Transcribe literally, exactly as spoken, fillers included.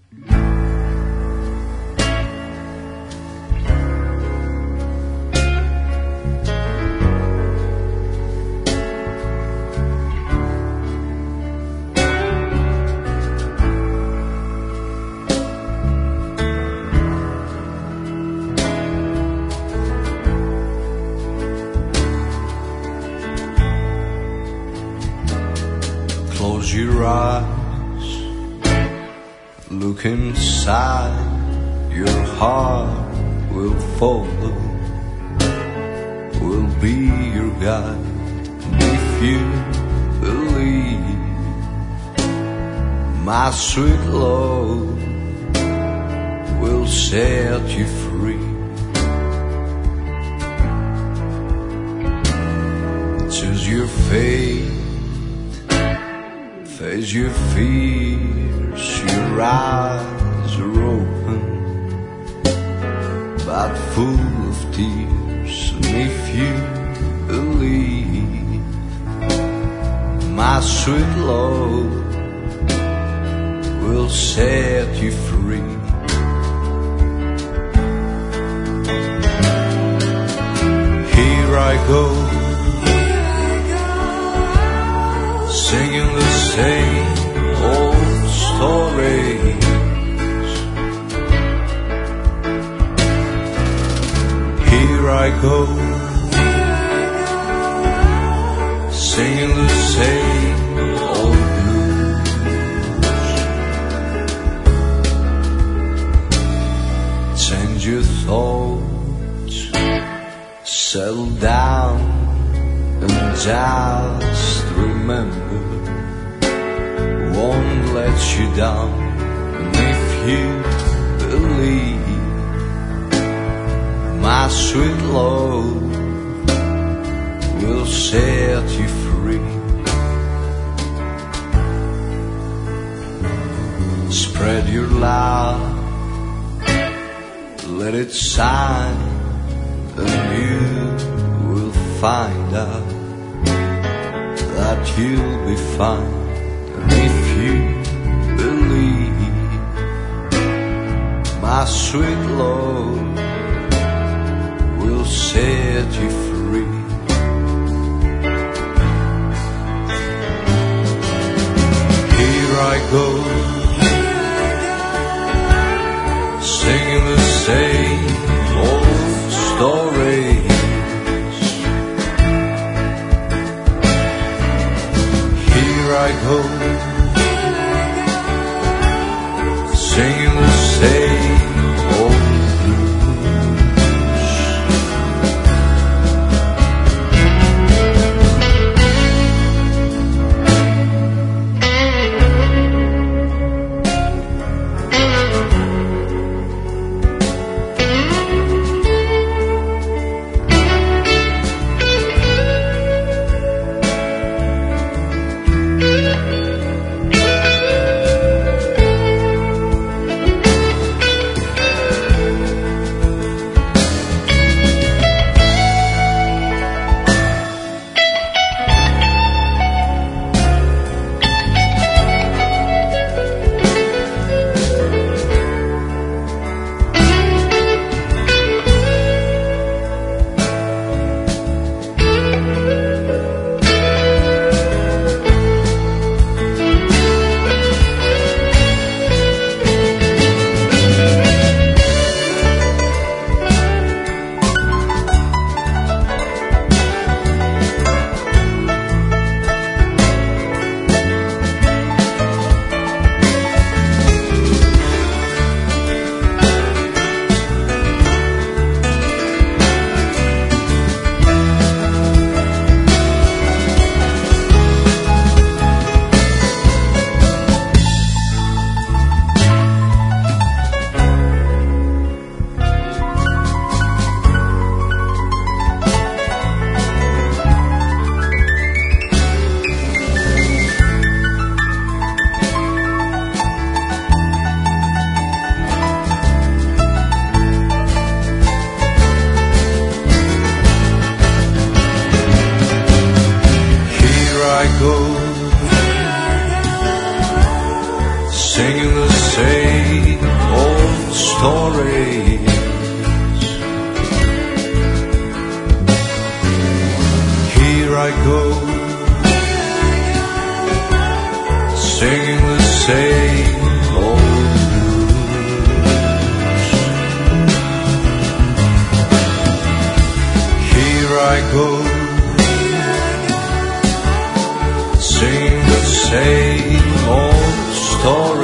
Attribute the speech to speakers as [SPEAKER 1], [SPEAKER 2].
[SPEAKER 1] Close your eyes, look inside, your heart will follow, will be your guide if you believe. My sweet love will set you free. Choose your fate, face your fears, your eyes are open, but full of tears. And if you believe, my sweet love will set you free. Here I go, singing the same old stories. Here I go, singing the same old blues. Change your thoughts, settle down, and just remember, won't let you down. And if you believe, my sweet love will set you free. Spread your love, let it shine, and you will find out that you'll be fine. And if you believe, my sweet love will set you free. Here I go, singing the same old stories. Here I go, singing the same old blues. singing the same old stories. Here I go, singing the same old blues. Here I go, singing the same old story.